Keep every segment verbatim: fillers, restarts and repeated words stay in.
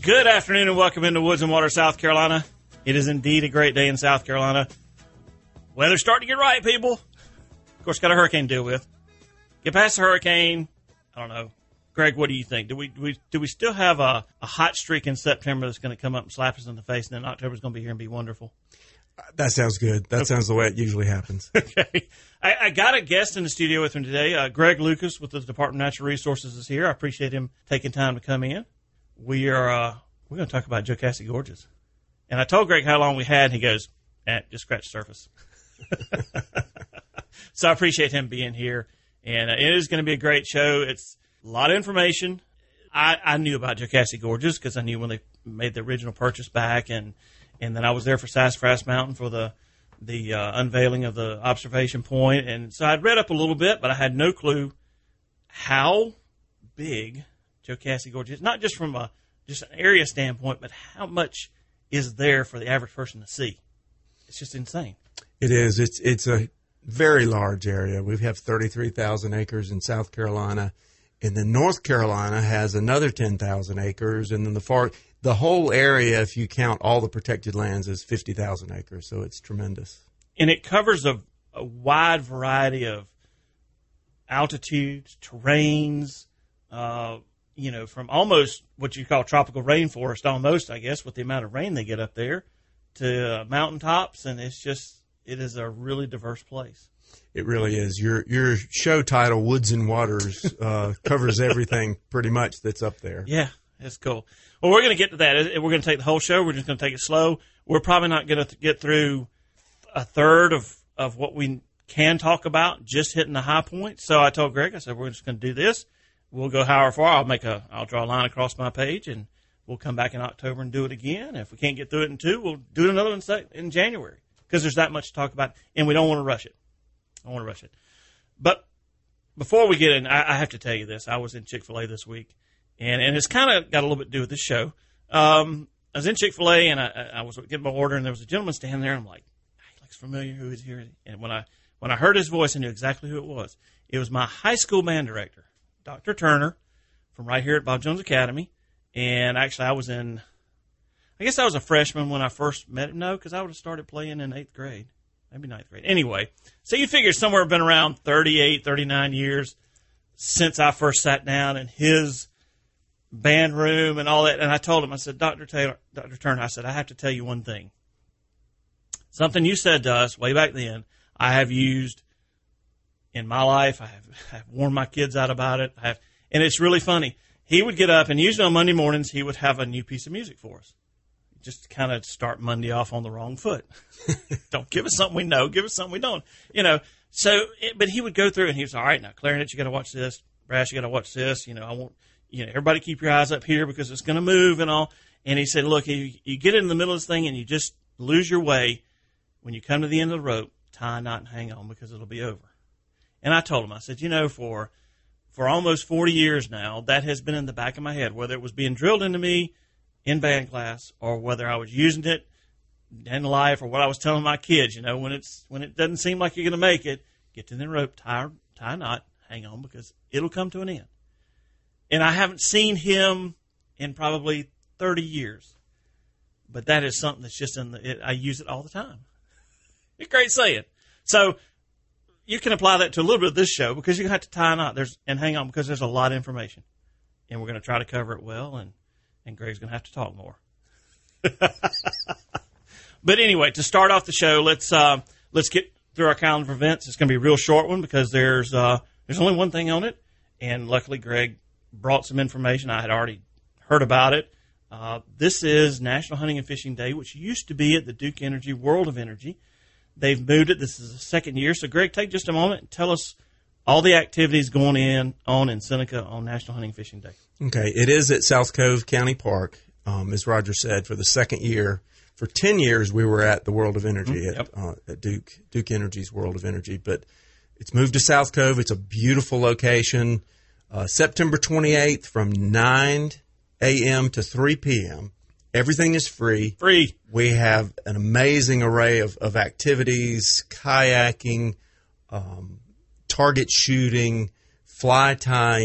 Good afternoon and welcome into Woods and Water, South Carolina. It is indeed a great day in South Carolina. Weather's starting to get right, people. Of course, got a hurricane to deal with. Get past the hurricane. I don't know. Greg, what do you think? Do we do we, do we still have a, a hot streak in September that's going to come up and slap us in the face, and then October's going to be here and be wonderful? That sounds good. That okay. sounds the way it usually happens. Okay. I, I got a guest in the studio with me today. Uh, Greg Lucas with the Department of Natural Resources is here. I appreciate him taking time to come in. We are uh, we're going to talk about Jocassee Gorges. And I told Greg how long we had, and he goes, eh, just scratch the surface. So I appreciate him being here. And uh, it is going to be a great show. It's a lot of information. I, I knew about Jocassee Gorges because I knew when they made the original purchase back, and, and then I was there for Sassafras Mountain for the the uh, unveiling of the observation point. And so I'd read up a little bit, but I had no clue how big Jocassee Gorges is. Not just from a just an area standpoint, but how much is there for the average person to see. It's just insane. It is. It's it's a very large area. We have thirty-three thousand acres in South Carolina, and then North Carolina has another ten thousand acres, and then the far the whole area, if you count all the protected lands, is fifty thousand acres. So it's tremendous. And it covers a, a wide variety of altitudes, terrains, uh, you know, from almost what you call tropical rainforest, almost, I guess, with the amount of rain they get up there, to uh, mountaintops, and it's just, it is a really diverse place. It really is. Your your show title, Woods and Waters, uh, covers everything pretty much that's up there. Yeah, it's cool. Well, we're going to get to that. We're going to take the whole show. We're just going to take it slow. We're probably not going to get through a third of, of what we can talk about, just hitting the high points. So I told Greg, I said, we're just going to do this. We'll go however far. I'll make a, I'll draw a line across my page, and we'll come back in October and do it again. If we can't get through it in two, we'll do it another one in January, because there's that much to talk about, and we don't want to rush it. I don't want to rush it. But before we get in, I, I have to tell you this. I was in Chick-fil-A this week, and, and it's kind of got a little bit to do with this show. Um, I was in Chick-fil-A, and I, I was getting my order, and there was a gentleman standing there, and I'm like, he looks familiar. Who is here? And when I when I heard his voice, I knew exactly who it was. It was my high school band director, Doctor Turner, from right here at Bob Jones Academy. And actually, I was in, I guess I was a freshman when I first met him. No, because I would have started playing in eighth grade, maybe ninth grade. Anyway, so you figure somewhere been around thirty-eight, thirty-nine years since I first sat down in his band room and all that. And I told him, I said, Doctor Taylor, Doctor Turner, I said, I have to tell you one thing. Something you said to us way back then, I have used in my life. I have, I have warned my kids out about it. I have, and it's really funny. He would get up, and usually on Monday mornings, he would have a new piece of music for us. Just to kind of start Monday off on the wrong foot. Don't give us something we know. Give us something we don't. You know, so, it, but he would go through, and he was, all right, now, clarinet, you got to watch this. Brass, you got to watch this. You know, I want, you know, everybody keep your eyes up here because it's going to move and all. And he said, look, you, you get in the middle of this thing, and you just lose your way. When you come to the end of the rope, tie a knot and hang on, because it'll be over. And I told him, I said, you know, for for almost forty years now, that has been in the back of my head, whether it was being drilled into me in band class or whether I was using it in life or what I was telling my kids. You know, when it's when it doesn't seem like you're going to make it, get to the rope, tie, tie a knot, hang on, because it'll come to an end. And I haven't seen him in probably thirty years. But that is something that's just in the, it, I use it all the time. It's great saying. So you can apply that to a little bit of this show, because you have to tie a knot there's, and hang on, because there's a lot of information. And we're going to try to cover it well, and, and Greg's going to have to talk more. But anyway, to start off the show, let's uh, let's get through our calendar of events. It's going to be a real short one, because there's uh, there's only one thing on it, and luckily Greg brought some information. I had already heard about it. Uh, this is National Hunting and Fishing Day, which used to be at the Duke Energy World of Energy. They've moved it. This is the second year. So, Greg, take just a moment and tell us all the activities going in on in Seneca on National Hunting and Fishing Day. Okay. It is at South Cove County Park, um, as Roger said, for the second year. For ten years, we were at the World of Energy, mm-hmm. at, yep. uh, at Duke, Duke Energy's World of Energy. But it's moved to South Cove. It's a beautiful location. Uh, September twenty-eighth from nine a.m. to three p.m. Everything is free. Free. We have an amazing array of, of activities, kayaking, um, target shooting, fly tying,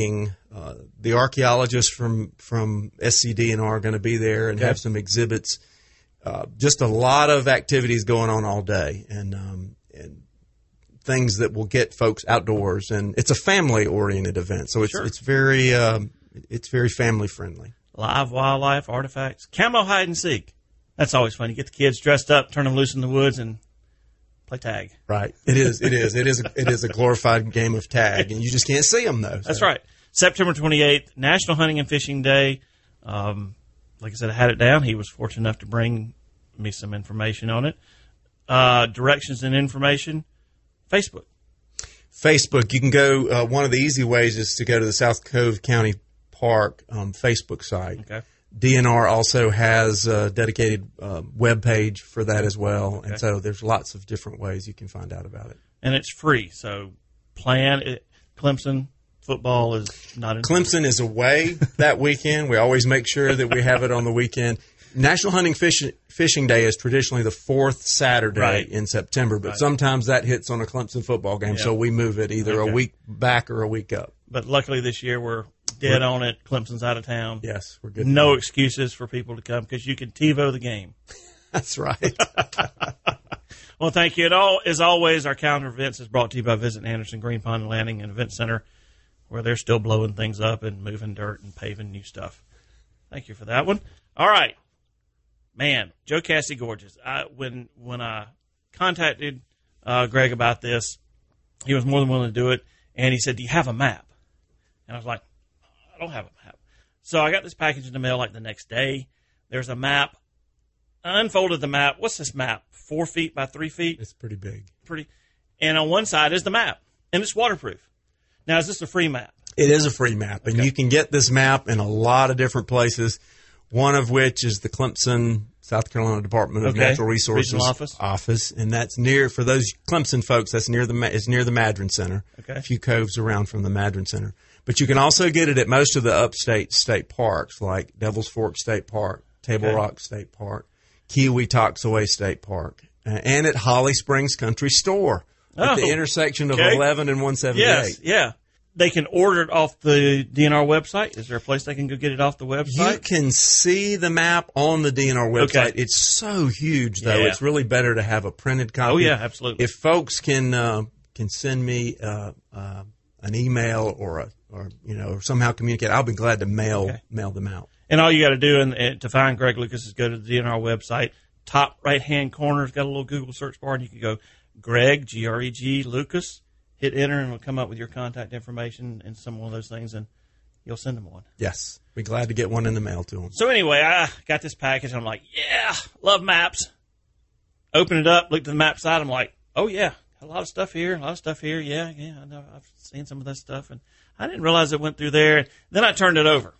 Uh, the archaeologists from, from S C D N R are going to be there and okay. have some exhibits. Uh, just a lot of activities going on all day, and, um, and things that will get folks outdoors. And it's a family-oriented event, so it's sure. it's very um, it's very family-friendly. Live wildlife, artifacts, camo hide and seek. That's always fun. You get the kids dressed up, turn them loose in the woods, and play tag. Right. It is. It is. It is. A, it is a glorified game of tag, and you just can't see them though. So. That's right. September twenty-eighth, National Hunting and Fishing Day. Um, like I said, I had it down. He was fortunate enough to bring me some information on it. Uh, directions and information. Facebook. Facebook. You can go. Uh, one of the easy ways is to go to the South Cove County Park um, Facebook site. Okay. D N R also has a dedicated uh, web page for that as well, okay. and so there's lots of different ways you can find out about it. And it's free, so plan it. Clemson football is not in Clemson is away that weekend. We always make sure that we have it on the weekend. National Hunting Fish, Fishing Day is traditionally the fourth Saturday right. in September, but right. sometimes that hits on a Clemson football game, yep. so we move it either okay. a week back or a week up. But luckily this year we're dead on it. Clemson's out of town. Yes, we're good. No excuses for people to come because you can TiVo the game. That's right. Well, thank you. It all, as always, our calendar of events is brought to you by Visit Anderson Green Pond Landing and Event Center, where they're still blowing things up and moving dirt and paving new stuff. Thank you for that one. All right. Man, Joe Cassie Gorges. I, when when I contacted uh, Greg about this, he was more than willing to do it, and he said, do you have a map? And I was like, I don't have a map. So I got this package in the mail like the next day. There's a map. I unfolded the map. What's this map? Four feet by three feet? It's pretty big. Pretty. And on one side is the map, and it's waterproof. Now, is this a free map? It is a free map, and okay. you can get this map in a lot of different places, one of which is the Clemson, South Carolina Department of okay. Natural Resources Regional office. office, and that's near, for those Clemson folks, that's near the it's near the Madron Center, okay. a few coves around from the Madron Center. But you can also get it at most of the upstate state parks, like Devil's Fork State Park, Table okay. Rock State Park, Kiwi-Toxaway State Park, uh, and at Holly Springs Country Store at oh, the intersection of okay. eleven and one seventy-eight. Yes, yeah. They can order it off the D N R website. Is there a place they can go get it off the website? You can see the map on the D N R website. Okay. It's so huge, though. Yeah. It's really better to have a printed copy. Oh, yeah, absolutely. If folks can uh, can send me uh, uh, an email or a or you know or somehow communicate, I'll be glad to mail okay. mail them out. And all you got to do and, and to find Greg Lucas is go to the D N R website. Top right hand corner has got a little Google search bar, and you can go Greg G R E G Lucas. Hit enter, and it'll come up with your contact information and some one of those things, and you'll send them one. Yes. Be glad to get one in the mail to them. So anyway, I got this package. I'm like, yeah, love maps. Open it up, looked at the map side. I'm like, oh, yeah, a lot of stuff here, a lot of stuff here. Yeah, yeah, I know. I've seen some of that stuff, and I didn't realize it went through there. Then I turned it over.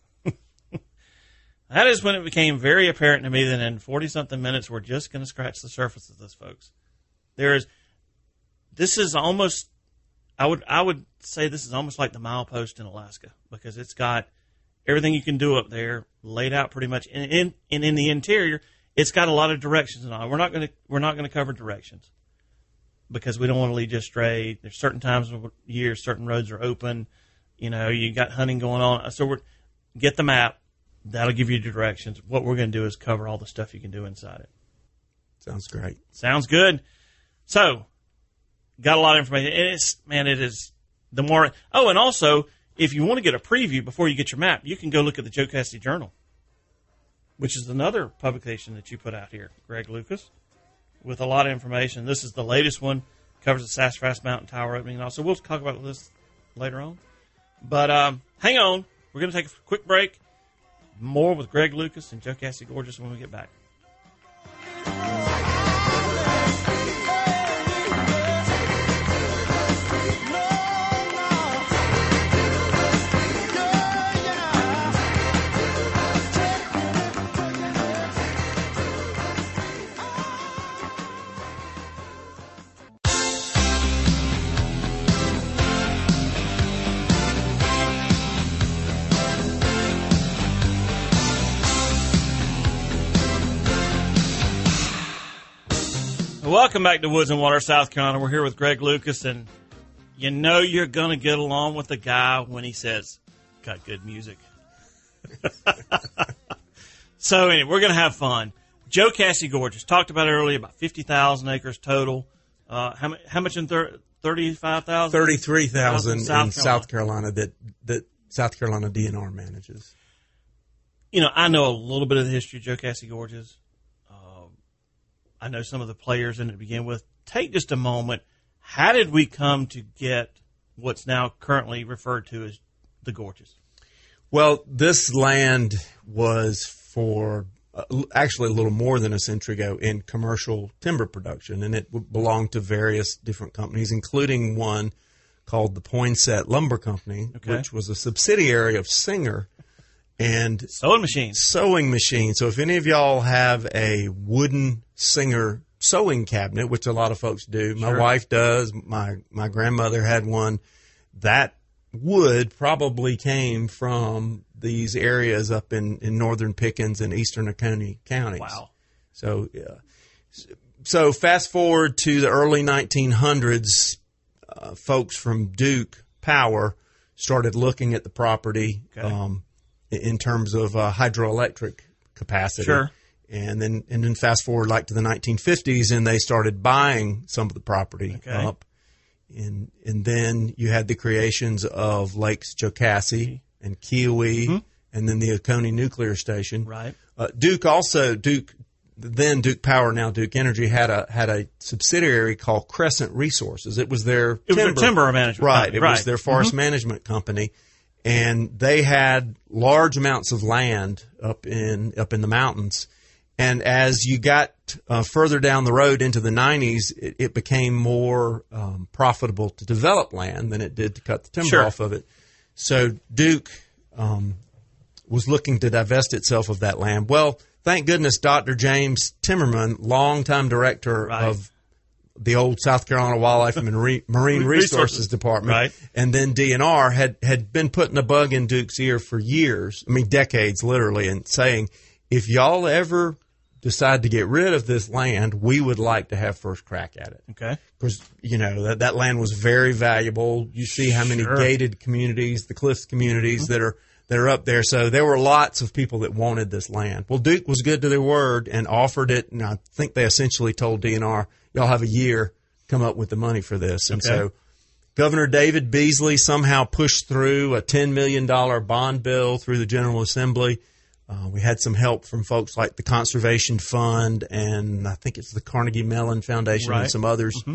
That is when it became very apparent to me that in forty-something minutes, we're just going to scratch the surface of this, folks. There is... This is almost, I would I would say this is almost like the milepost in Alaska because it's got everything you can do up there laid out pretty much. And in, and in the interior, it's got a lot of directions and all. We're not going to we're not going to cover directions because we don't want to lead you astray. There's certain times of year, certain roads are open. You know, you got hunting going on. So we're get the map. That'll give you directions. What we're going to do is cover all the stuff you can do inside it. Sounds great. Sounds good. So. Got a lot of information. It's, man, it is the more. Oh, and also, if you want to get a preview before you get your map, you can go look at the Joe Cassidy Journal, which is another publication that you put out here, Greg Lucas, with a lot of information. This is the latest one, covers the Sassafras Mountain Tower opening. And also, we'll talk about this later on. But um, hang on. We're going to take a quick break. More with Greg Lucas and Joe Cassidy Gorges when we get back. Welcome back to Woods and Water, South Carolina. We're here with Greg Lucas, and you know you're going to get along with the guy when he says, got good music. So anyway, we're going to have fun. Jocassee Gorges, talked about it earlier, about fifty thousand acres total. Uh, how, how much in thir- thirty-five thousand? thirty-three thousand in South South Carolina that, that South Carolina D N R manages. You know, I know a little bit of the history of Jocassee Gorges. Uh, I know some of the players in it to begin with. Take just a moment. How did we come to get what's now currently referred to as the Gorges? Well, this land was for uh, actually a little more than a century ago in commercial timber production, and it w- belonged to various different companies, including one called the Poinsett Lumber Company, Okay. which was a subsidiary of Singer and Sewing machines. sewing machine. So if any of y'all have a wooden Singer sewing cabinet, which a lot of folks do, my Sure. wife does, my my grandmother had one, that wood probably came from these areas up in, in northern Pickens and eastern Oconee counties. Wow. So, yeah. So fast forward to the early nineteen hundreds, uh, folks from Duke Power started looking at the property Okay. um, in terms of uh, hydroelectric capacity. Sure. And then and then fast forward like to the nineteen fifties, and they started buying some of the property Okay. up. And and then you had the creations of Lakes Jocassee and Kiowee, Mm-hmm. and then the Oconee Nuclear Station. Right. Uh, Duke also Duke then Duke Power, now Duke Energy, had a had a subsidiary called Crescent Resources. It was their It was timber, a timber management right? company, It right. was their forest management company, and they had large amounts of land up in up in the mountains. And as you got uh, further down the road into the nineties, it, it became more um, profitable to develop land than it did to cut the timber Sure. off of it. So Duke um, was looking to divest itself of that land. Well, thank goodness Doctor James Timmerman, longtime director Right. of the old South Carolina Wildlife and Marine, Marine Resources, Resources. Department, Right. and then D N R had, had been putting a bug in Duke's ear for years, I mean decades literally, and saying, if y'all ever decide to get rid of this land, we would like to have first crack at it. Okay. Because, you know, that, that land was very valuable. You see how many Sure. gated communities, the Cliffs communities mm-hmm. that are that are up there. So there were lots of people that wanted this land. Well, Duke was good to their word and offered it, and I think they essentially told D N R, y'all have a year, come up with the money for this. And Okay. so Governor David Beasley somehow pushed through a ten million dollars bond bill through the General Assembly. Uh, we had some help from folks like the Conservation Fund, and I think it's the Carnegie Mellon Foundation Right. and some others, Mm-hmm.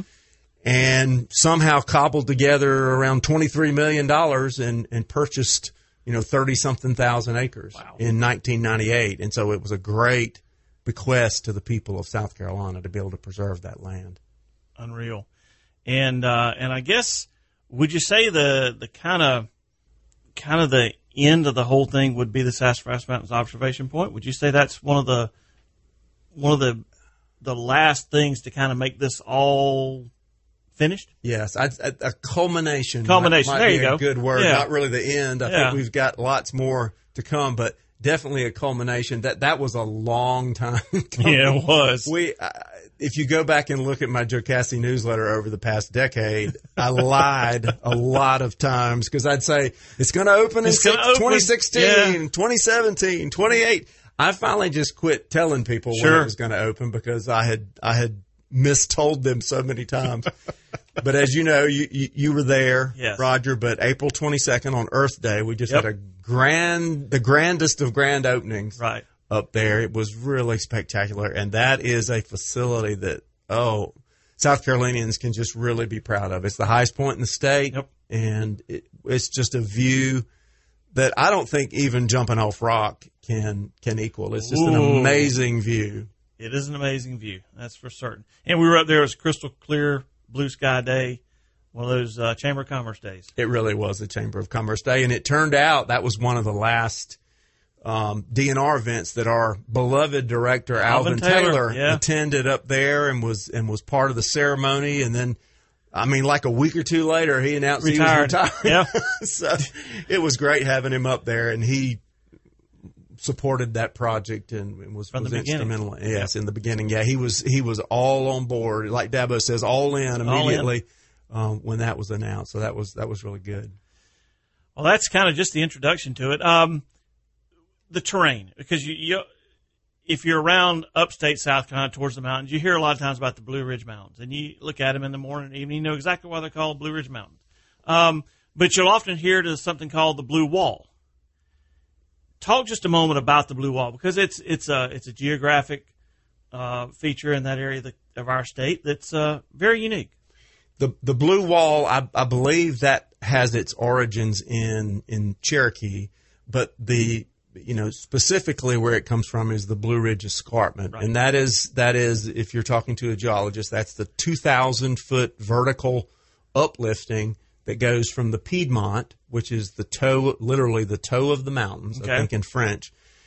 and somehow cobbled together around twenty-three million dollars and, and purchased, you know, thirty-something thousand acres Wow. in nineteen ninety-eight. And so it was a great bequest to the people of South Carolina to be able to preserve that land. Unreal. And uh, and I guess, would you say the the kind of kind of the end of the whole thing would be the Sassafras Mountains observation point? Would you say that's one of the one of the the last things to kind of make this all finished? Yes, I, a, a culmination. Culmination. Might, might There be you a go. good word. Yeah. Not really the end. I Yeah. think we've got lots more to come, but definitely a culmination. That that was a long time coming. Yeah, it was. We, uh, if you go back and look at my Jocassee newsletter over the past decade, I lied a lot of times because I'd say it's going to open It's in gonna open. twenty sixteen, Yeah. twenty seventeen, twenty-eight. I finally just quit telling people when Sure. it was going to open because I had I had mistold them so many times. But as you know, you, you, you were there, Yes. Roger. But April twenty-second on Earth Day, we just Yep. had a grand, the grandest of grand openings Right. up there. It was really spectacular. And that is a facility that, oh, South Carolinians can just really be proud of. It's the highest point in the state. Yep. And it, it's just a view that I don't think even jumping off rock can, can equal. It's just an Ooh. amazing view. It is an amazing view, that's for certain. And we were up there, it was crystal clear, blue sky day, one of those uh, Chamber of Commerce days. It really was the Chamber of Commerce Day. And it turned out that was one of the last um, D N R events that our beloved director, Alvin, Alvin Taylor, Taylor, yeah. attended up there and was and was part of the ceremony. And then, I mean, like a week or two later, he announced Retired. he was retired. Yeah. So it was great having him up there. And he supported that project and, and was, From the was beginning. instrumental. Yes, in the beginning. Yeah, he was he was all on board. Like Dabo says, all in All in. immediately um, when that was announced. So that was that was really good. Well, that's kind of just the introduction to it. Um, the terrain, because you, you, if you're around upstate South Carolina towards the mountains, you hear a lot of times about the Blue Ridge Mountains, and you look at them in the morning and evening, you know exactly why they're called Blue Ridge Mountains. Um, but you'll often hear there's something called the Blue Wall. Talk just a moment about the Blue Wall, because it's it's a it's a geographic uh, feature in that area of, the, of our state that's uh, very unique. The the Blue Wall, I, I believe that has its origins in in Cherokee, but the you know specifically where it comes from is the Blue Ridge Escarpment, right. And that is that is if you're talking to a geologist, that's the two thousand foot vertical uplifting that goes from the Piedmont, which is the toe, literally the toe of the mountains, okay. I think in French,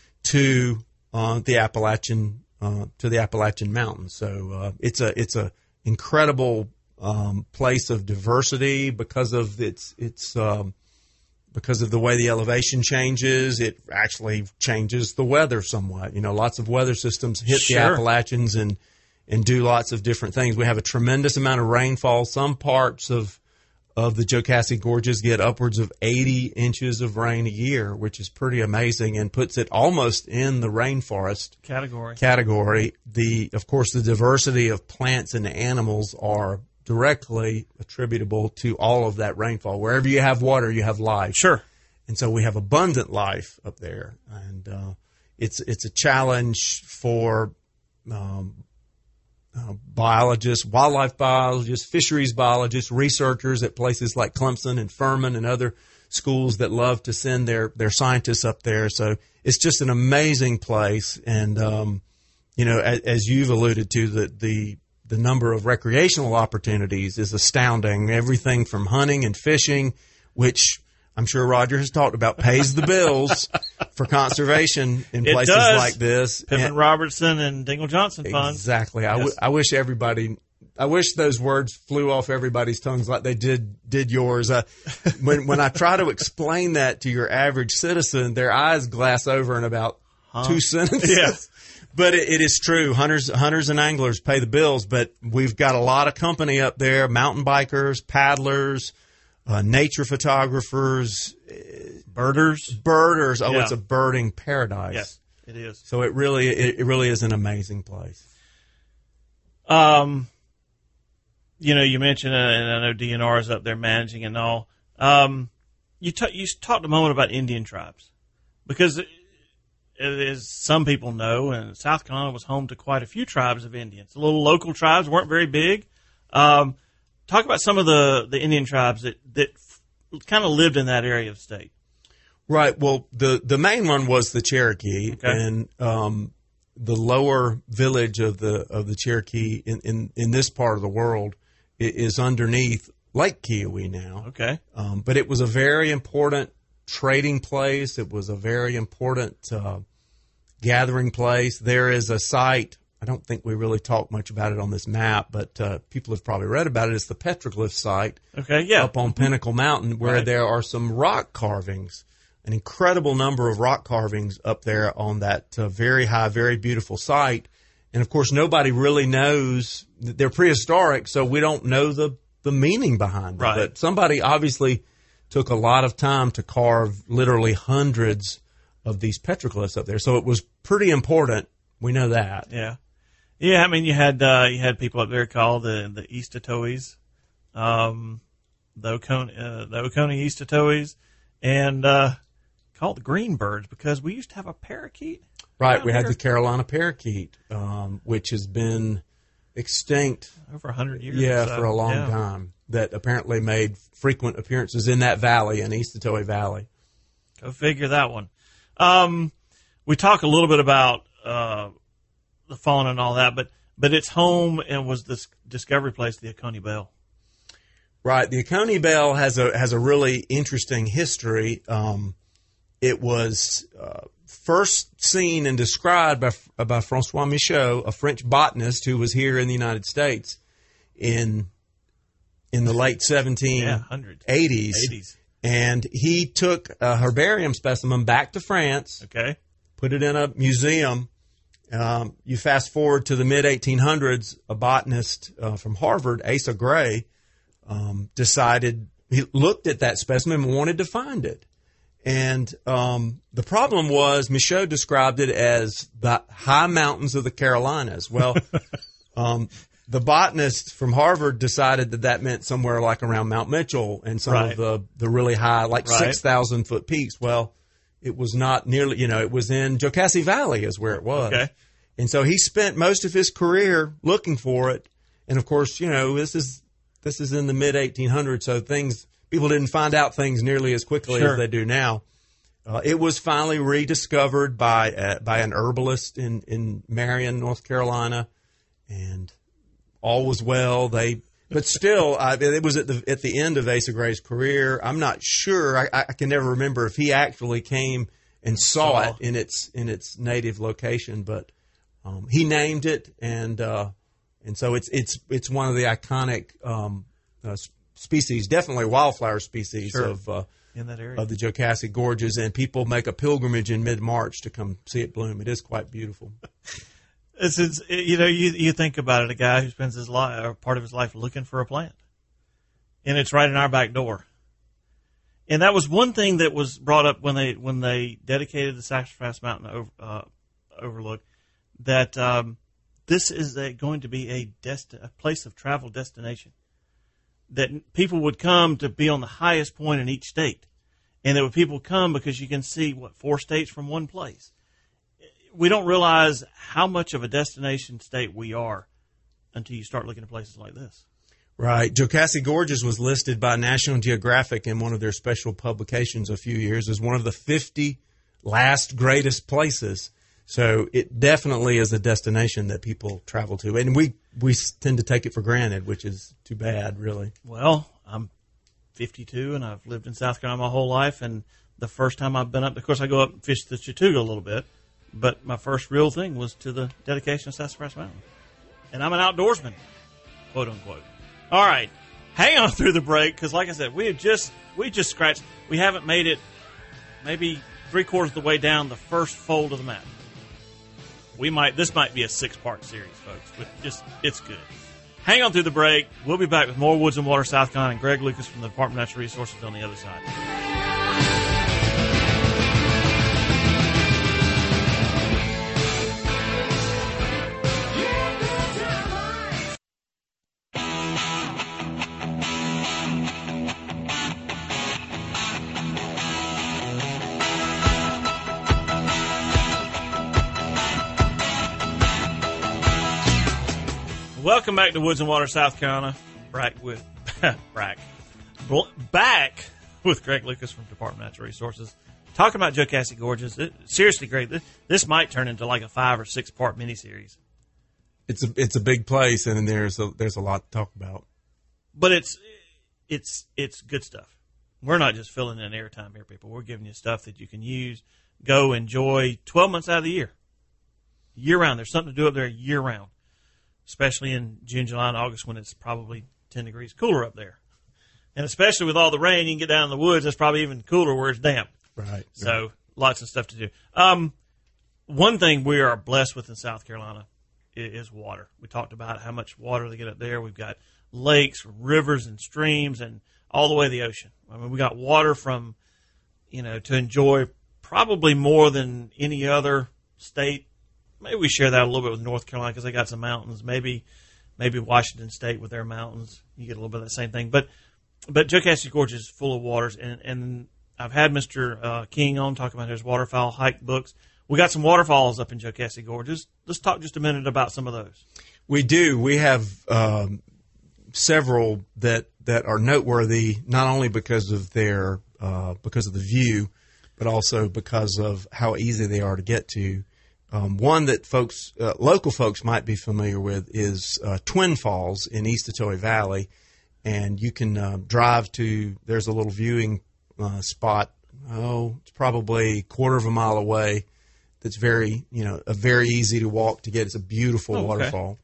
to uh, the Appalachian uh, to the Appalachian Mountains. So uh, it's a it's a incredible um, place of diversity because of its its um, because of the way the elevation changes. It actually changes the weather somewhat. You know, lots of weather systems hit sure. the Appalachians and and do lots of different things. We have a tremendous amount of rainfall. Some parts of of the Jocassee Gorges get upwards of eighty inches of rain a year, which is pretty amazing and puts it almost in the rainforest category. Category. The, of course, the diversity of plants and animals are directly attributable to all of that rainfall. Wherever you have water, you have life. Sure. And so we have abundant life up there. And uh, it's it's a challenge for um, Uh, biologists, wildlife biologists, fisheries biologists, researchers at places like Clemson and Furman and other schools that love to send their, their scientists up there. So it's just an amazing place. And, um, you know, as, as you've alluded to, the, the, the number of recreational opportunities is astounding. Everything from hunting and fishing, which I'm sure Roger has talked about, pays the bills for conservation in it places does. like this. Pittman and, Robertson and Dingle Johnson funds. Exactly. Yes. I, w- I wish everybody, I wish those words flew off everybody's tongues like they did did yours. Uh, when when I try to explain that to your average citizen, their eyes glass over in about huh? two sentences. Yes. But it, it is true. Hunters, hunters and anglers pay the bills, but we've got a lot of company up there: mountain bikers, paddlers, Uh, nature photographers, birders, birders. Oh, yeah. It's a birding paradise. Yes, it is. So it really, it, it really is an amazing place. Um, you know, you mentioned, uh, and I know D N R is up there managing and all. Um, you t- you talked a moment about Indian tribes, because as some people know, and South Carolina was home to quite a few tribes of Indians. The little local tribes weren't very big. Um, Talk about some of the, the Indian tribes that, that f- kind of lived in that area of the state. Right. Well, the, the main one was the Cherokee, okay. and um, the lower village of the of the Cherokee in, in, in this part of the world is underneath Lake Keowee now. Okay. Um, but it was a very important trading place. It was a very important uh, gathering place. There is a site. I don't think we really talk much about it on this map, but uh, people have probably read about it. It's the petroglyph site okay, yeah. up on Pinnacle Mountain, where right. there are some rock carvings, an incredible number of rock carvings up there on that uh, very high, very beautiful site. And, of course, nobody really knows. They're prehistoric, so we don't know the, the meaning behind them. Right. But somebody obviously took a lot of time to carve literally hundreds of these petroglyphs up there. So it was pretty important. We know that. Yeah. Yeah, I mean, you had uh, you had people up there called the the Eastatoes, um, the Oconee, uh, the Oconee Eastatoes, and uh, called the Greenbirds because we used to have a parakeet. Right, we had the Carolina parakeet, um, which has been extinct over a hundred years. Yeah, so. for a long yeah. time. That apparently made frequent appearances in that valley, in Eastatoe Valley. Go figure that one. Um, we talk a little bit about. Uh, the fauna and all that, but but its home and was this discovery place, the Oconee Bell. Right, the Oconee Bell has a has a really interesting history. Um, it was uh, first seen and described by by Francois Michaux, a French botanist who was here in the United States in in the late seventeen eighties. Yeah, and he took a herbarium specimen back to France. Okay, put it in a museum. Um, you fast forward to the mid eighteen hundreds, a botanist uh, from Harvard, Asa Gray, um, decided he looked at that specimen and wanted to find it. And um, the problem was Michaud described it as the high mountains of the Carolinas. Well, um, the botanist from Harvard decided that that meant somewhere like around Mount Mitchell and some Right. of the, the really high, like Right. six thousand foot peaks. Well, it was not nearly, you know, it was in Jocassee Valley is where it was. Okay. And so he spent most of his career looking for it. And of course, you know, this is this is in the mid eighteen hundreds, so things people didn't find out things nearly as quickly Sure. as they do now. Uh, it was finally rediscovered by uh, by an herbalist in, in Marion, North Carolina, and all was well. They, but still, I, it was at the at the end of Asa Gray's career. I'm not sure. I, I can never remember if he actually came and saw Saw. it in its in its native location, but um, he named it, and uh, and so it's it's it's one of the iconic um, uh, species, definitely wildflower species Sure. of. Uh, In that area. of the Jocassee Gorges, and people make a pilgrimage in mid-March to come see it bloom. It is quite beautiful. It's, it's you know you you think about it, a guy who spends his life or part of his life looking for a plant, and it's right in our back door. And that was one thing that was brought up when they when they dedicated the Sassafras Mountain over, uh, Overlook, that um, this is a, going to be a desti- a place of travel destination, that people would come to be on the highest point in each state, and that would people come because you can see what four states from one place. We don't realize how much of a destination state we are until you start looking at places like this. Right. Jocassee Gorges was listed by National Geographic in one of their special publications a few years as one of the fifty last greatest places. So it definitely is a destination that people travel to. And we, we tend to take it for granted, which is too bad, really. Well, I'm fifty-two, and I've lived in South Carolina my whole life, and the first time I've been up, of course, I go up and fish the Chattooga a little bit, but my first real thing was to the dedication of Sassafras Mountain. And I'm an outdoorsman, quote unquote. All right, hang on through the break, because like I said, we have just we just scratched. We haven't made it maybe three quarters of the way down the first fold of the map. We might this might be a six part series, folks, but just it's good. Hang on through the break. We'll be back with more Woods and Water South Carolina and Greg Lucas from the Department of Natural Resources on the other side. Welcome back to Woods and Water, South Carolina. Back with Brack. Back with Greg Lucas from Department of Natural Resources. Talking about Jocassee Gorges. It, seriously, Greg, this, this might turn into like a five or six part miniseries. It's a it's a big place, and there's a, there's a lot to talk about. But it's it's it's good stuff. We're not just filling in airtime here, people. We're giving you stuff that you can use, go enjoy twelve months out of the year. Year round. There's something to do up there year round. Especially in June, July, and August when it's probably ten degrees cooler up there. And especially with all the rain, you can get down in the woods. It's probably even cooler where it's damp. Right. So right. lots of stuff to do. Um, one thing we are blessed with in South Carolina is, is water. We talked about how much water they get up there. We've got lakes, rivers, and streams, and all the way to the ocean. I mean, we got water from, you know, to enjoy probably more than any other state. Maybe we share that a little bit with North Carolina because they got some mountains. Maybe, maybe Washington State with their mountains, you get a little bit of that same thing. But, but Jocassee Gorge is full of waters, and and I've had Mister Uh, King on talking about his waterfowl hike books. We got some waterfalls up in Jocassee Gorges. Let's talk just a minute about some of those. We do. We have um, several that that are noteworthy, not only because of their uh, because of the view, but also because of how easy they are to get to. Um, one that folks, uh, local folks might be familiar with is uh, Twin Falls in East Otoe Valley, and you can uh, drive to. There's a little viewing uh, spot. Oh, it's probably a quarter of a mile away. That's very, you know, a very easy to walk to get. It's a beautiful oh, okay. waterfall.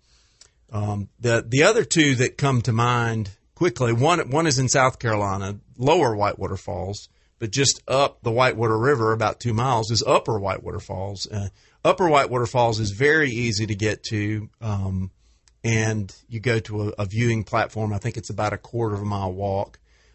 Um, the the other two that come to mind quickly. One one is in South Carolina, Lower Whitewater Falls, but just up the Whitewater River about two miles is Upper Whitewater Falls. Uh, Upper Whitewater Falls is very easy to get to, um, and you go to a, a viewing platform. I think it's about a quarter of a mile walk.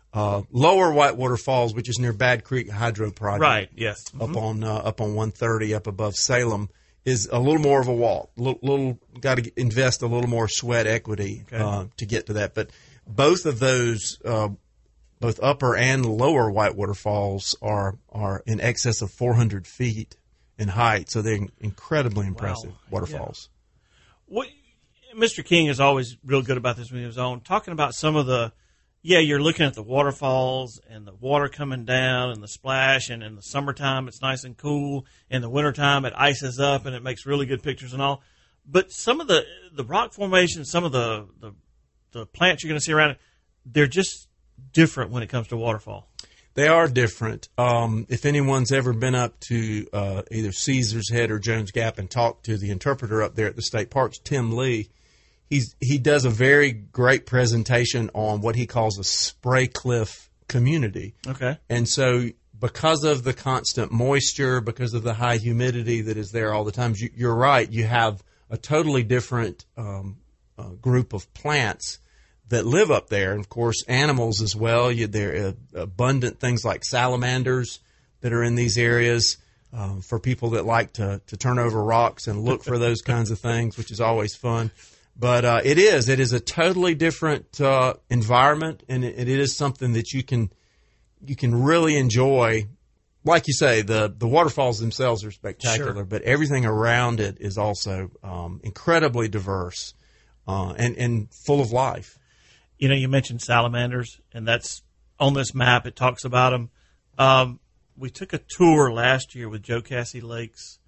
Uh, Lower Whitewater Falls, which is near Bad Creek Hydro Project, right? Yes, mm-hmm. up on uh, up on one thirty, up above Salem, is a little more of a walk. Little, little got to invest a little more sweat equity okay. uh, to get to that. But both of those, uh, both upper and lower Whitewater Falls, are are in excess of four hundred feet in height, so they're incredibly impressive wow. waterfalls. Yeah. What Mister King is always real good about this when he was on, talking about some of the. Yeah, you're looking at the waterfalls and the water coming down and the splash, and in the summertime it's nice and cool. In the wintertime it ices up and it makes really good pictures and all. But some of the, the rock formations, some of the, the the plants you're going to see around it, they're just different when it comes to waterfall. They are different. Um, if anyone's ever been up to uh, either Caesar's Head or Jones Gap and talked to the interpreter up there at the state parks, Tim Lee, He's, he does a very great presentation on what he calls a spray cliff community. Okay. And so because of the constant moisture, because of the high humidity that is there all the time, you, you're right, you have a totally different um, uh, group of plants that live up there. And, of course, animals as well. You, there are abundant things like salamanders that are in these areas um, for people that like to, to turn over rocks and look for those kinds of things, which is always fun. But uh, it is. It is a totally different uh, environment, and it, it is something that you can you can really enjoy. Like you say, the, the waterfalls themselves are spectacular, sure. but everything around it is also um, incredibly diverse uh, and, and full of life. You know, you mentioned salamanders, and that's on this map. It talks about them. Um, we took a tour last year with Jocassee Lakes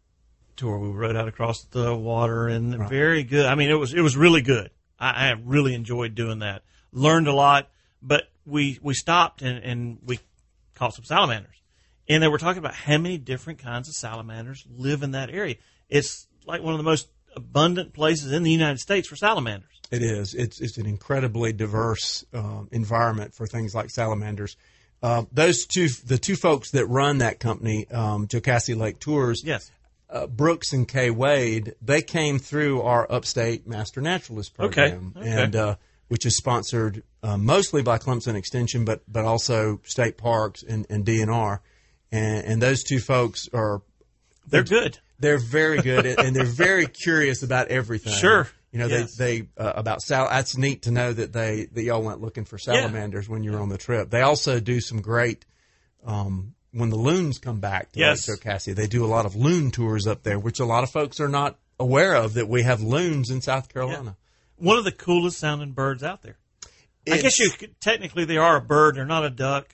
tour. We rode out across the water, and right. very good. I mean, it was it was really good. I, I really enjoyed doing that. Learned a lot, but we we stopped and, and we caught some salamanders. And they were talking about how many different kinds of salamanders live in that area. It's like one of the most abundant places in the United States for salamanders. It is. It's it's an incredibly diverse um, environment for things like salamanders. Uh, those two, the two folks that run that company, um, Jocassee Lake Tours, yes. Uh, Brooks and Kay Wade, they came through our Upstate Master Naturalist program, okay. and uh, which is sponsored uh, mostly by Clemson Extension, but but also state parks and, and D N R. And, and those two folks are they're, they're good. They're very good, and they're very curious about everything. Sure, you know yes. they they uh, about sal. That's neat to know that they that y'all went looking for salamanders yeah. when you were on the trip. They also do some great. Um, When the loons come back to yes. Lake Jocassee, they do a lot of loon tours up there, which a lot of folks are not aware of, that we have loons in South Carolina. Yeah. One of the coolest sounding birds out there. It's, I guess you could, technically they are a bird. They're not a duck.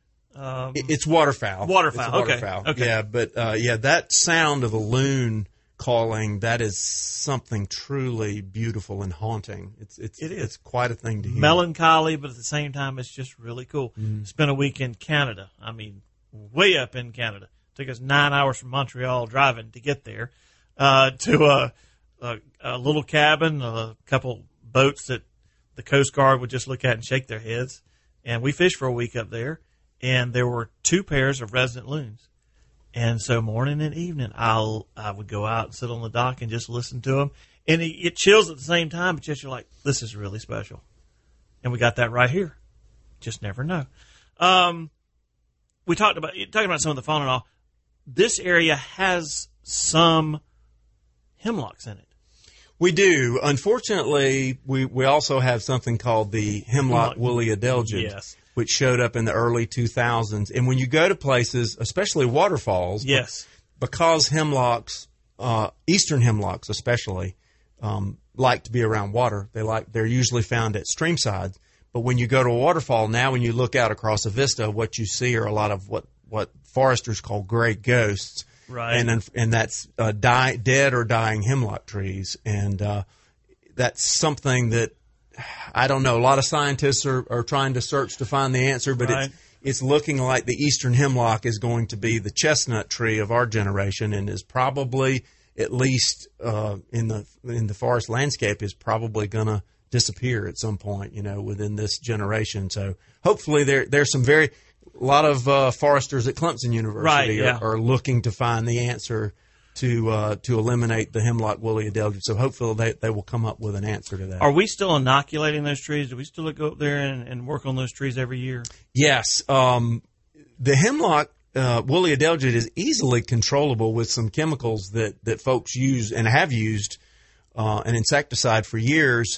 Um, it's waterfowl. Waterfowl. It's waterfowl. Okay. okay. Yeah, but uh, yeah, that sound of a loon calling, that is something truly beautiful and haunting. It's it's it is. It's quite a thing to hear. Melancholy, but at the same time, it's just really cool. Mm-hmm. Spent a week in Canada. I mean, way up in Canada. Took us nine hours from Montreal driving to get there, uh, to a, a, a little cabin, a couple boats that the Coast Guard would just look at and shake their heads. And we fished for a week up there, and there were two pairs of resident loons. And so morning and evening, I'll, I would go out and sit on the dock and just listen to them. And it, it chills at the same time, but just you're like, this is really special. And we got that right here. Just never know. Um, We talked about talking about some of the fauna and all. This area has some hemlocks in it. We do. Unfortunately, we, we also have something called the hemlock woolly adelgid, yes. which showed up in the early two thousands. And when you go to places, especially waterfalls, yes, because hemlocks, uh, eastern hemlocks especially, um, like to be around water. They like they're usually found at stream sides. But when you go to a waterfall, now when you look out across a vista, what you see are a lot of what, what foresters call gray ghosts. Right. And and that's uh, die, dead or dying hemlock trees. And uh, that's something that, I don't know, a lot of scientists are, are trying to search to find the answer, but right. it's it's looking like the eastern hemlock is going to be the chestnut tree of our generation, and is probably, at least uh, in the in the forest landscape, is probably going to disappear at some point, you know, within this generation. So hopefully there there's some very a lot of uh, foresters at Clemson University right, yeah. are, are looking to find the answer to uh, to eliminate the hemlock woolly adelgid. So hopefully they, they will come up with an answer to that. Are we still inoculating those trees? Do we still go up there and, and work on those trees every year? Yes. Um, the hemlock uh, woolly adelgid is easily controllable with some chemicals that, that folks use and have used uh, an insecticide for years.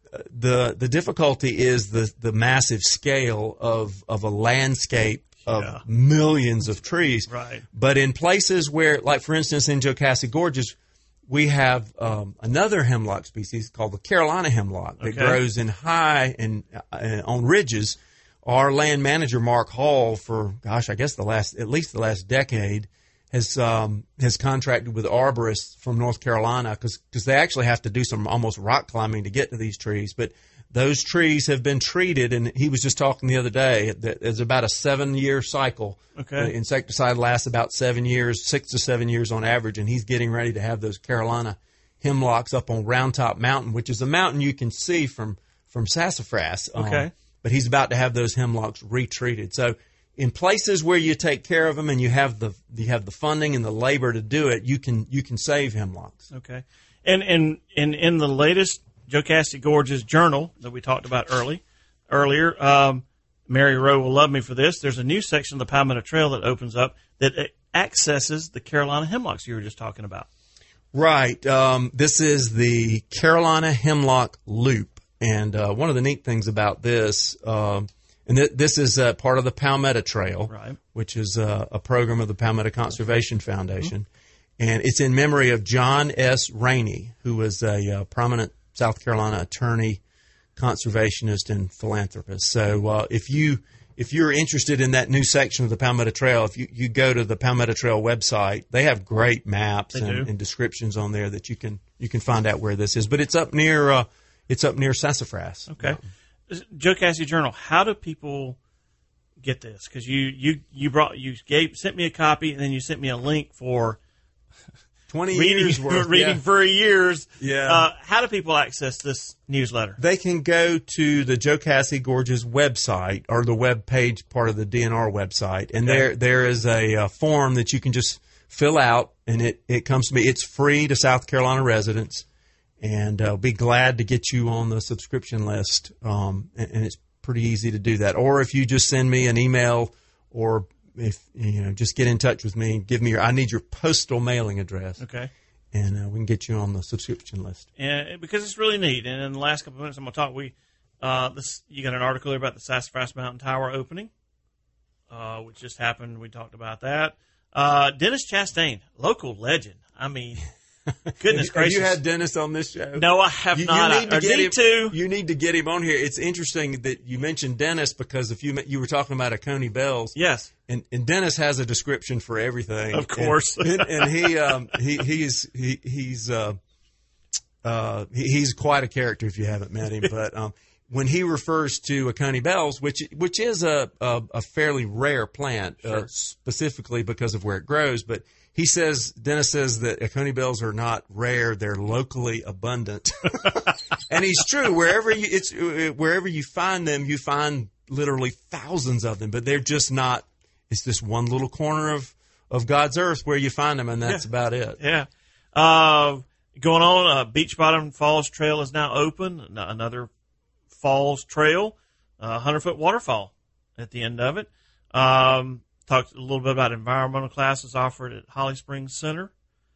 The the difficulty is the, the massive scale of, of a landscape of yeah. millions of trees. Right. But in places where, like for instance in Jocassee Gorges, we have um, another hemlock species called the Carolina hemlock that okay. grows in high and uh, on ridges. Our land manager, Mark Hall, for, gosh, I guess the last, at least the last decade, has um, has contracted with arborists from North Carolina because because they actually have to do some almost rock climbing to get to these trees. But those trees have been treated, and he was just talking the other day that it's about a seven-year cycle. Okay. The insecticide lasts about seven years, six to seven years on average, and he's getting ready to have those Carolina hemlocks up on Round Top Mountain, which is a mountain you can see from, from Sassafras. Okay. Um, but he's about to have those hemlocks retreated. So in places where you take care of them and you have the you have the funding and the labor to do it, you can you can save hemlocks. Okay. And and, and in the latest Jocassee Gorges Journal that we talked about early earlier, um, Mary Rowe will love me for this. There's a new section of the Palmetto Trail that opens up that accesses the Carolina hemlocks you were just talking about. Right. Um, this is the Carolina Hemlock Loop. And uh, one of the neat things about this, um, and th- this is uh, part of the Palmetto Trail, right. which is uh, a program of the Palmetto Conservation Foundation. Mm-hmm. And it's in memory of John S. Rainey, who was a uh, prominent South Carolina attorney, conservationist, and philanthropist. So uh, if you if you're interested in that new section of the Palmetto Trail, if you, you go to the Palmetto Trail website, they have great maps and, and descriptions on there that you can you can find out where this is. But it's up near uh, it's up near Sassafras. Okay, Jocassee Journal. How do people get this? Because you you you brought you gave sent me a copy and then you sent me a link for twenty reading, years worth. reading Yeah. for years. Yeah. Uh, how do people access this newsletter? They can go to the Jocassee Gorges website or the web page part of the D N R website, and Okay. there there is a, a form that you can just fill out, and it, it comes to me. It's free to South Carolina residents, and I'll be glad to get you on the subscription list, um, and, and it's pretty easy to do that. Or if you just send me an email, or if you know, just get in touch with me and give me your. I need your postal mailing address. Okay. And uh, we can get you on the subscription list. And because it's really neat. And in the last couple of minutes, I'm going to talk. We uh, this you got an article here about the Sassafras Mountain Tower opening, uh, which just happened. We talked about that. Uh, Dennis Chastain, local legend. I mean, goodness have, gracious! Have you had Dennis on this show? No, I have you, not. You need, to, I, get need him, to. you need to get him on here. It's interesting that you mentioned Dennis because if you you were talking about a Coney Bells, Yes. And, and Dennis has a description for everything. Of course. And, and, and he um he he's he, he's uh uh he, he's quite a character if you haven't met him. But um when he refers to a Coney Bells, which which is a a, a fairly rare plant, Sure. uh, specifically because of where it grows, but he says Dennis says that Coney Bells are not rare; they're locally abundant, and he's true. Wherever you it's wherever you find them, you find literally thousands of them, but they're just not. It's this one little corner of, of God's earth where you find them, and that's Yeah. about it. Yeah. Uh, going on, uh, Beach Bottom Falls Trail is now open. N- Another falls trail, uh, hundred-foot waterfall at the end of it. Um, talked a little bit about environmental classes offered at Holly Springs Center.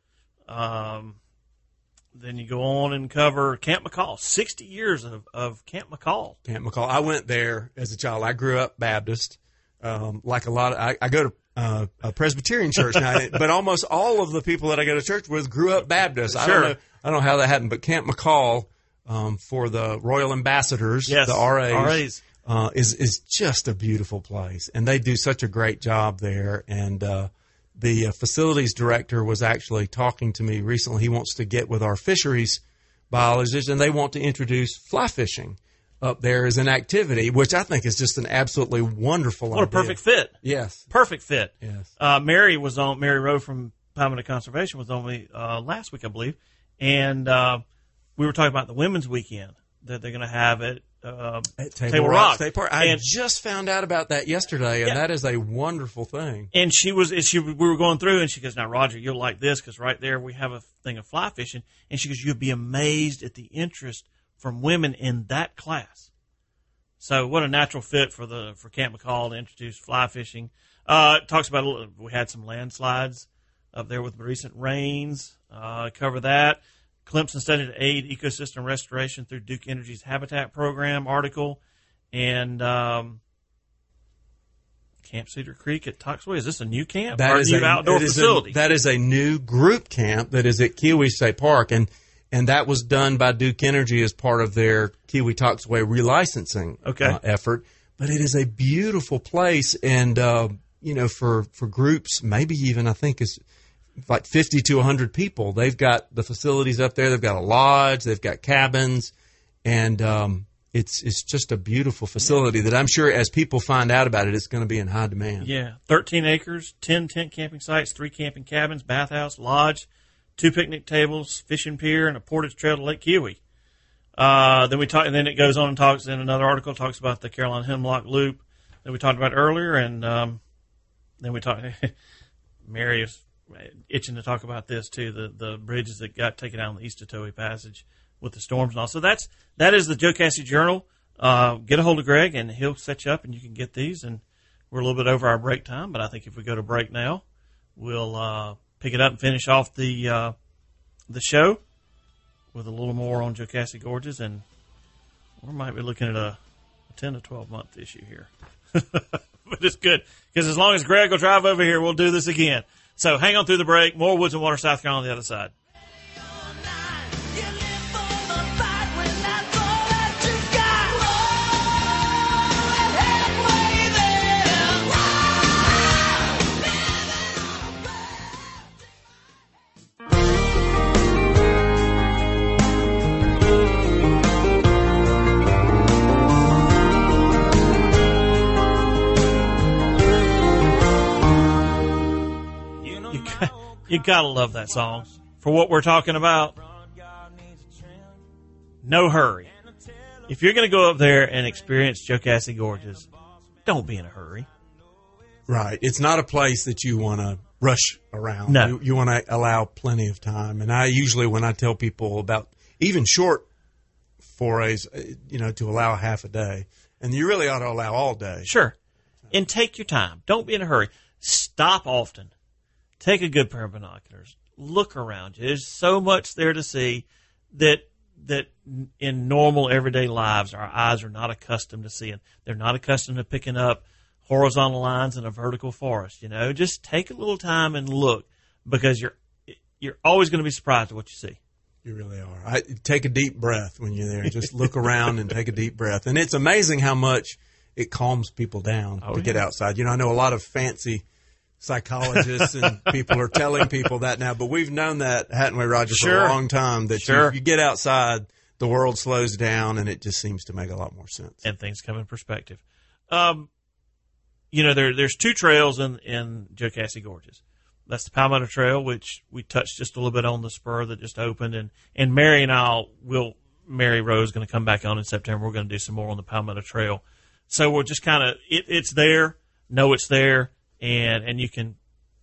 Um, then you go on and cover Camp McCall, sixty years of, of Camp McCall. Camp McCall. I went there as a child. I grew up Baptist. Um, like a lot of, I, I go to uh, a Presbyterian church now, but almost all of the people that I go to church with grew up Baptist. I Sure. don't know, I don't know how that happened, but Camp McCall, um, for the Royal Ambassadors, Yes, the R As, R As. Uh, is, is just a beautiful place. And they do such a great job there. And, uh, the uh, facilities director was actually talking to me recently. He wants to get with our fisheries biologists, and they want to introduce fly fishing up there as an activity, which I think is just an absolutely wonderful What a idea. perfect fit. Yes. Perfect fit. Yes. Uh, Mary was on, Mary Rowe from Palmetto Conservation was on me uh, last week, I believe. And uh, we were talking about the Women's Weekend that they're going to have at uh, At Table, Table Rock, Rock State Park. I and, just found out about that yesterday, and yeah. that is a wonderful thing. And she was, and she we were going through, and she goes, "Now, Roger, you'll like this because right there we have a thing of fly fishing." And she goes, "You'll be amazed at the interest from women in that class." So, what a natural fit for the for Camp McCall to introduce fly fishing. Uh, it talks about we had some landslides up there with recent rains. Uh, cover that. Clemson study to aid ecosystem restoration through Duke Energy's Habitat Program article, and um, Camp Cedar Creek at Toxaway. Is this a new camp? That or is a new a, outdoor it is facility? A, that is a new group camp that is at Kiwi State Park, and and that was done by Duke Energy as part of their Kiwi Toxaway relicensing okay. uh, effort. But it is a beautiful place, and uh, you know, for for groups, maybe even I think is like fifty to a hundred people. They've got the facilities up there. They've got a lodge. They've got cabins, and um, it's it's just a beautiful facility that I'm sure as people find out about it, it's going to be in high demand. Yeah, thirteen acres, ten tent camping sites, three camping cabins, bathhouse, lodge, two picnic tables, fishing pier, and a portage trail to Lake Kiwi. Uh, then we talk, and then it goes on and talks in another article talks about the Carolina Hemlock Loop that we talked about earlier, and um, then we talked. Mary is itching to talk about this too. The the bridges that got taken out on the East Otoe Passage with the storms and all. So that's that is the Joe Cassie Journal. Uh, get a hold of Greg and he'll set you up, and you can get these. And we're a little bit over our break time, but I think if we go to break now, we'll uh, pick it up and finish off the uh, the show with a little more on Joe Cassie Gorges, and we might be looking at a, a ten to twelve month issue here. But it's good because as long as Greg will drive over here, we'll do this again. So hang on through the break. More Woods and Water, South Carolina on the other side. You gotta love that song for what we're talking about. No hurry. If you're going to go up there and experience Joe Cassie Gorges, don't be in a hurry. Right. It's not a place that you want to rush around. No. You, you want to allow plenty of time. And I usually, when I tell people about even short forays, you know, to allow half a day, and you really ought to allow all day. Sure. And take your time. Don't be in a hurry. Stop often. Take a good pair of binoculars. Look around you. There's so much there to see that that in normal everyday lives our eyes are not accustomed to seeing. They're not accustomed to picking up horizontal lines in a vertical forest. You know, just take a little time and look, because you're you're always going to be surprised at what you see. You really are. I, take a deep breath when you're there. Just look around and take a deep breath. And it's amazing how much it calms people down oh, to yeah. get outside. You know, I know a lot of fancy psychologists and people are telling people that now, but we've known that, hadn't we, Roger, sure. for a long time, that sure. you, you get outside, the world slows down, and it just seems to make a lot more sense. And things come in perspective. Um, you know, there there's two trails in, in Joe Cassie Gorges. That's the Palmetto Trail, which we touched just a little bit on the spur that just opened, and, and Mary and I will, Mary Rose is going to come back on in September. We're going to do some more on the Palmetto Trail. So we're just kind of, it, it's there, know it's there, and and you can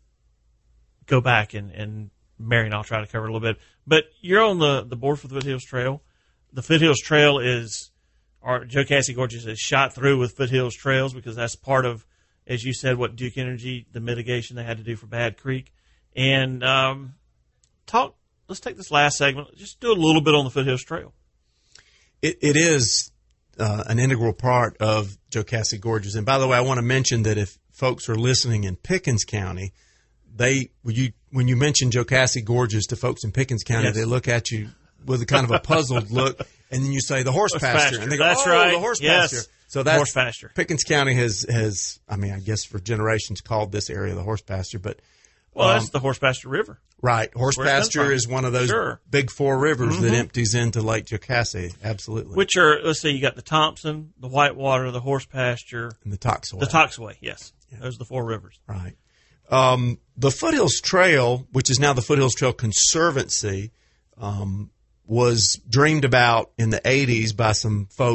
go back and, and Mary and I'll try to cover it a little bit. But you're on the, the board for the Foothills Trail. The Foothills Trail is, our Joe Cassie Gorges is shot through with Foothills Trails because that's part of, as you said, what Duke Energy, the mitigation they had to do for Bad Creek. And um, talk. Let's take this last segment. Just do a little bit on the Foothills Trail. It, it is uh, an integral part of Joe Cassie Gorges. And by the way, I want to mention that if folks are listening in Pickens County, they when you when you mention Joe Cassie Gorges to folks in Pickens County, yes. they look at you with a kind of a puzzled look, and then you say the horse, horse pasture. pasture, and they go, that's "Oh, right. the horse yes. pasture." So that's horse pasture. Pickens County has has I mean, I guess for generations called this area the horse pasture, but well, um, that's the Horse Pasture River. Right, horse pasture is one of those sure. big four rivers mm-hmm. that empties into Lake Joe Cassie. Absolutely. Which are, let's see, you got the Thompson, the Whitewater, the Horse Pasture, and the Toxaway. The Toxaway, yes. Yeah. Those are the four rivers. Right. Um, the Foothills Trail, which is now the Foothills Trail Conservancy, um, was dreamed about in the eighties by some folks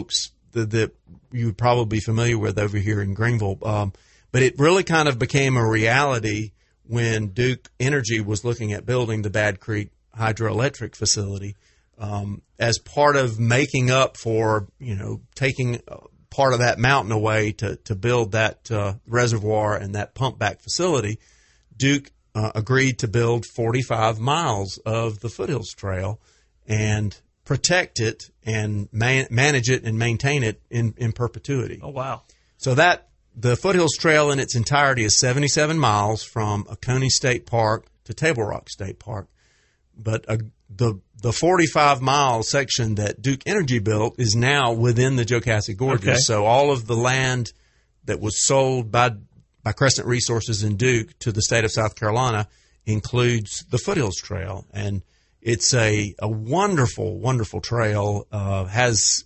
the, that you would probably be familiar with over here in Greenville. Um, but it really kind of became a reality when Duke Energy was looking at building the Bad Creek hydroelectric facility, um, as part of making up for, you know, taking part of that mountain away to, to build that uh, reservoir and that pump back facility. Duke uh, agreed to build forty-five miles of the Foothills Trail and protect it and man- manage it and maintain it in, in perpetuity. Oh, wow. So that the Foothills Trail in its entirety is seventy-seven miles from Oconee State Park to Table Rock State Park. But uh, the the forty-five mile section that Duke Energy built is now within the Jocassee Gorges. Okay. So all of the land that was sold by by Crescent Resources and Duke to the state of South Carolina includes the Foothills Trail. And it's a, a wonderful, wonderful trail, uh, has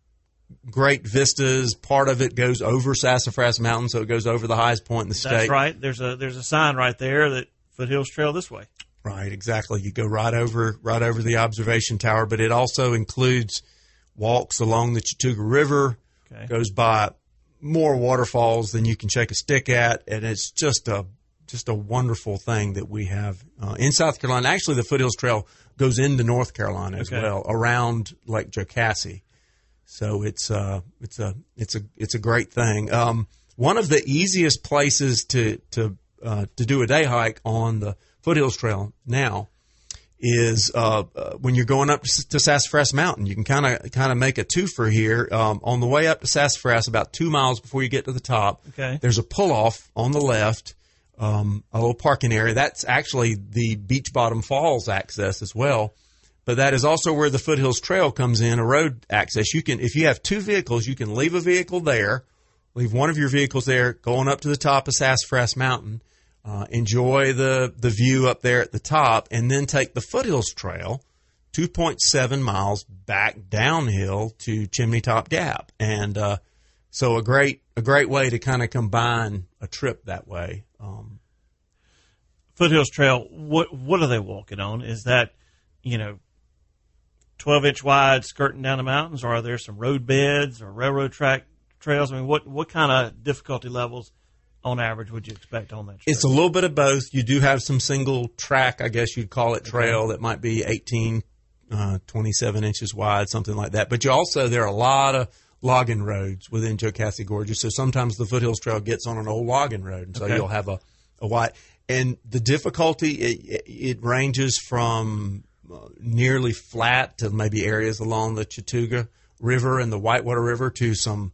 great vistas. Part of it goes over Sassafras Mountain, so it goes over the highest point in the state. That's right. There's a there's a sign right there that Foothills Trail this way. Right, exactly. You go right over right over the observation tower, but it also includes walks along the Chattooga River. Okay. Goes by more waterfalls than you can shake a stick at, and it's just a just a wonderful thing that we have uh, in South Carolina. Actually, the Foothills Trail goes into North Carolina as okay. well, around Lake Jocassee. So it's uh it's a it's a it's a great thing. Um, one of the easiest places to to uh, to do a day hike on the Foothills Trail now is uh, uh, when you're going up to Sassafras Mountain. You can kind of kind of make a twofer here. Um, on the way up to Sassafras, about two miles before you get to the top, okay. there's a pull-off on the left, um, a little parking area. That's actually the Beach Bottom Falls access as well. But that is also where the Foothills Trail comes in, a road access. You can, if you have two vehicles, you can leave a vehicle there, leave one of your vehicles there, going up to the top of Sassafras Mountain. Uh, enjoy the, the view up there at the top, and then take the Foothills Trail, two point seven miles back downhill to Chimney Top Gap. And uh, so a great a great way to kind of combine a trip that way. Um, Foothills Trail, what what are they walking on? Is that, you know, twelve inch wide skirting down the mountains, or are there some road beds or railroad track trails? I mean, what, what kind of difficulty levels on average would you expect on that trail? It's a little bit of both. You do have some single track, I guess you'd call it, trail that might be eighteen, uh, twenty-seven inches wide, something like that. But you also, there are a lot of logging roads within Jocassee Gorges. So sometimes the Foothills Trail gets on an old logging road. And so okay. you'll have a, a wide, and the difficulty, it, it ranges from uh, nearly flat to maybe areas along the Chattooga River and the Whitewater River to some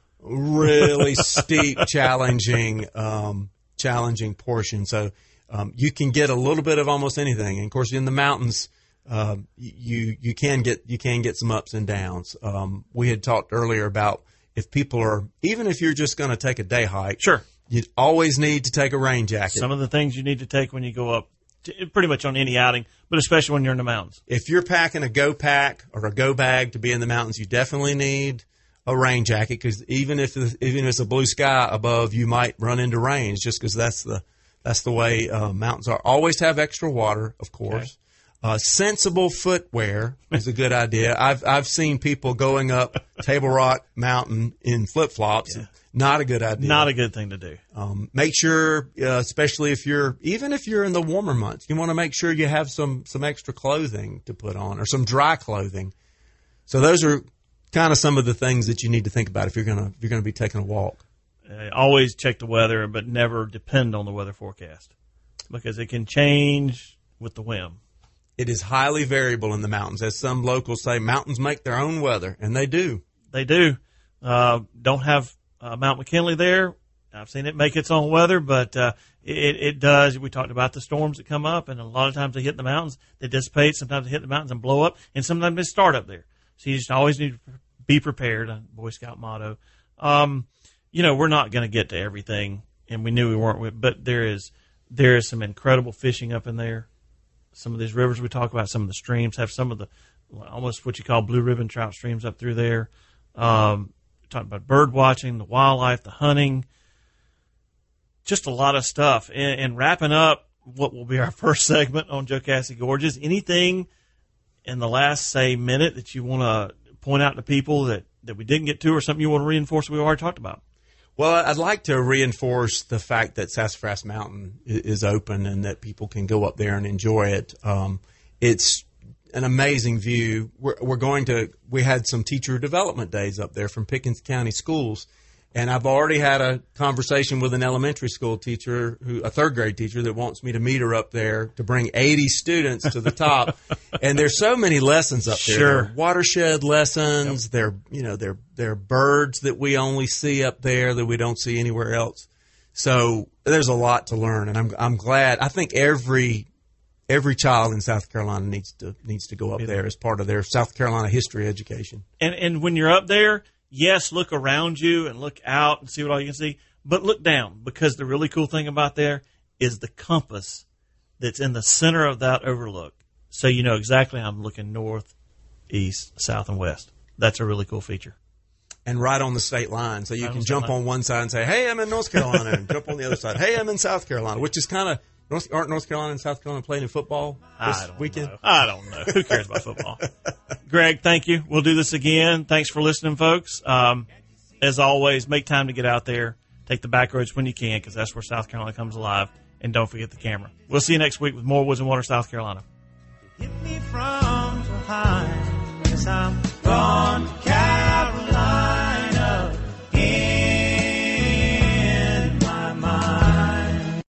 really steep, challenging, um, challenging portion. So um, you can get a little bit of almost anything. And of course, in the mountains, uh, you you can get you can get some ups and downs. Um, we had talked earlier about if people are, even if you're just going to take a day hike, sure, you always need to take a rain jacket. Some of the things you need to take when you go up, to, pretty much on any outing, but especially when you're in the mountains. If you're packing a go pack or a go bag to be in the mountains, you definitely need a rain jacket, because even if even if it's a blue sky above, you might run into rain. Just because that's the that's the way uh, mountains are. Always have extra water, of course. Okay. Uh, sensible footwear is a good idea. I've I've seen people going up Table Rock Mountain in flip flops. Yeah. Not a good idea. Not a good thing to do. Um, make sure, uh, especially if you're even if you're in the warmer months, you want to make sure you have some some extra clothing to put on, or some dry clothing. So those are kind of some of the things that you need to think about if you're gonna if you're gonna be taking a walk. Uh, always check the weather, but never depend on the weather forecast, because it can change with the whim. It is highly variable in the mountains, as some locals say. Mountains make their own weather, and they do. They do. Uh, don't have uh, Mount McKinley there. I've seen it make its own weather, but uh, it, it does. We talked about the storms that come up, and a lot of times they hit the mountains, they dissipate. Sometimes they hit the mountains and blow up, and sometimes they start up there. So you just always need to be prepared, a Boy Scout motto. Um, you know, we're not going to get to everything, and we knew we weren't, but there is there is some incredible fishing up in there. Some of these rivers we talk about, some of the streams have some of the almost what you call blue ribbon trout streams up through there. Um, talking about bird watching, the wildlife, the hunting, just a lot of stuff. And, and wrapping up what will be our first segment on Jocassee Gorges, anything in the last, say, minute that you want to point out to people that that we didn't get to, or something you want to reinforce that we already talked about? Well, I'd like to reinforce the fact that Sassafras Mountain is open and that people can go up there and enjoy it. Um, it's an amazing view. We're, we're going to, we had some teacher development days up there from Pickens County schools. And I've already had a conversation with an elementary school teacher, who a third grade teacher, that wants me to meet her up there to bring eighty students to the top. And there's so many lessons up there. Sure. There are watershed lessons. Yep. There, you know, there there are birds that we only see up there that we don't see anywhere else. So there's a lot to learn, and I'm I'm glad. I think every every child in South Carolina needs to needs to go up there as part of their South Carolina history education. And and when you're up there, yes, look around you and look out and see what all you can see, but look down, because the really cool thing about there is the compass that's in the center of that overlook. So you know exactly I'm looking north, east, south, and west. That's a really cool feature. And right on the state line, so you right can jump line. on one side and say, hey, I'm in North Carolina, and jump on the other side, hey, I'm in South Carolina, which is kind of, North, aren't North Carolina and South Carolina playing in football this I don't weekend? know. I don't know. Who cares about football? Greg, thank you. We'll do this again. Thanks for listening, folks. Um, as always, make time to get out there. Take the back roads when you can, because that's where South Carolina comes alive. And don't forget the camera. We'll see you next week with more Woods and Water, South Carolina. Hit me from behind, 'cause I'm gone.